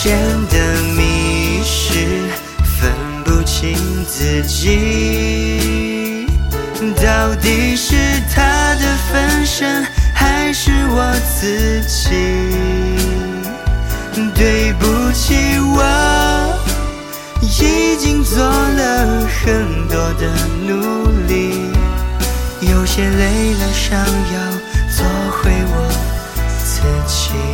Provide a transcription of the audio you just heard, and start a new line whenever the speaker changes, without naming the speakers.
渐的迷失，分不清自己，到底是他的分身还是我自己？对不起，我已经做了很多的努力，有些累了，想要做回我自己。